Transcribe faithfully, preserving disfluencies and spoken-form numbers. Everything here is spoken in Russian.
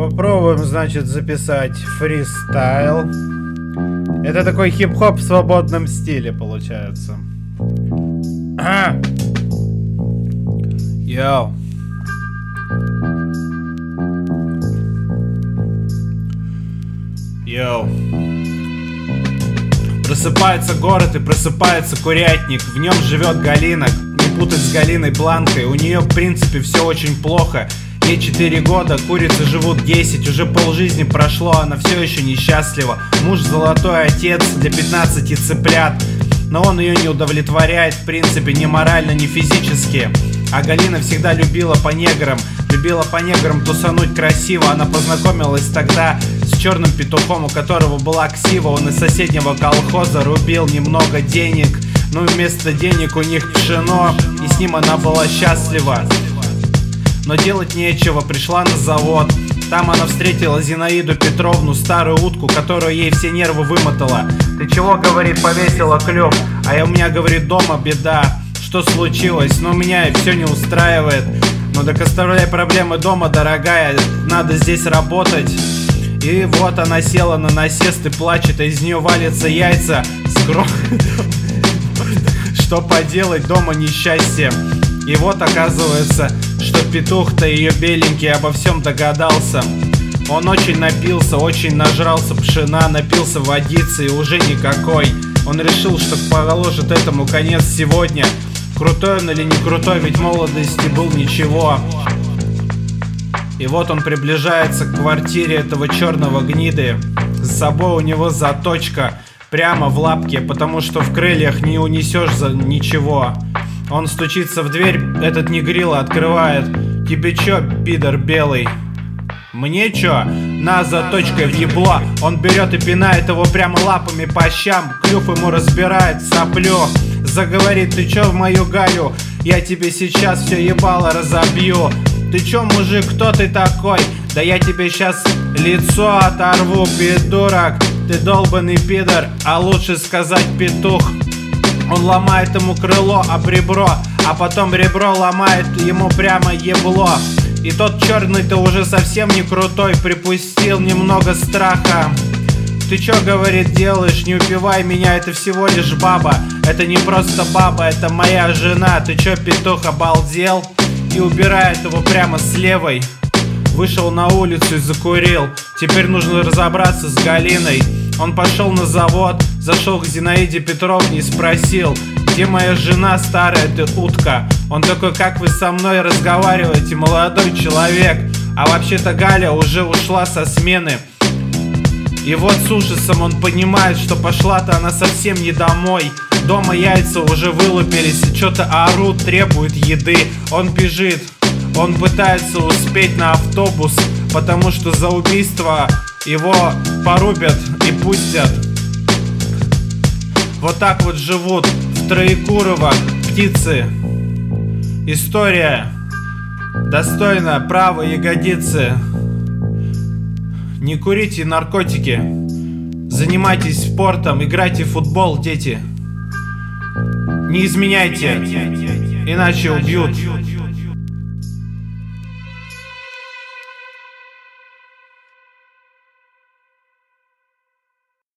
Попробуем, значит, записать фристайл. Это такой хип-хоп в свободном стиле получается. А! Йоу. Йоу. Просыпается город и просыпается курятник. В нем живет Галина. Не путать с Галиной Бланкой. У нее в принципе все очень плохо. Ей четыре года, курицы живут десять. Уже полжизни прошло, она все еще несчастлива. Муж золотой отец для пятнадцати цыплят. Но он ее не удовлетворяет, в принципе, ни морально, ни физически. А Галина всегда любила по неграм. Любила по неграм тусануть красиво. Она познакомилась тогда с черным петухом, у которого была ксива. Он из соседнего колхоза рубил немного денег. Но вместо денег у них пшено, и с ним она была счастлива. Но делать нечего, пришла на завод. Там она встретила Зинаиду Петровну, старую утку, которую ей все нервы вымотала. Ты чего, говорит, повесила клюв? А я, у меня, говорит, дома беда. Что случилось? Но меня все не устраивает. Ну так оставляй проблемы дома, дорогая. Надо здесь работать. И вот она села на насест и плачет, а из нее валятся яйца с гро... Что поделать, дома несчастье. И вот оказывается, что петух-то ее беленький обо всем догадался. Он очень напился, очень нажрался пшена, напился водицы и уже никакой. Он решил, что положит этому конец сегодня. Крутой он или не крутой, ведь в молодости был ничего. И вот он приближается к квартире этого черного гниды. С собой у него заточка прямо в лапке, потому что в крыльях не унесешь за ничего. Он стучится в дверь, этот негрила открывает. Тебе чё, пидор белый? Мне чё? На, заточкой в ебло. Он берет и пинает его прямо лапами по щам. Клюв ему разбирает соплю. Заговорит: ты чё в мою Галю? Я тебе сейчас все ебало разобью. Ты чё, мужик, кто ты такой? Да я тебе сейчас лицо оторву, придурок. Ты долбанный пидор, а лучше сказать петух. Он ломает ему крыло об ребро, а потом ребро ломает ему прямо ебло. И тот черный-то уже совсем не крутой, припустил немного страха. Ты чё, говорит, делаешь? Не убивай меня, это всего лишь баба. Это не просто баба, это моя жена. Ты чё, петух, обалдел? И убирает его прямо с левой. Вышел на улицу и закурил. Теперь нужно разобраться с Галиной. Он пошел на завод, зашел к Зинаиде Петровне и спросил: где моя жена, старая ты утка? Он такой: как вы со мной разговариваете, молодой человек? А вообще-то Галя уже ушла со смены. И вот с ужасом он понимает, что пошла-то она совсем не домой. Дома яйца уже вылупились и что-то орут, требуют еды. Он бежит, он пытается успеть на автобус, потому что за убийство его порубят и пустят. Вот так вот живут в Троекурово птицы. История достойна права ягодицы. Не курите наркотики, занимайтесь спортом, играйте в футбол, дети. Не изменяйте, иначе убьют.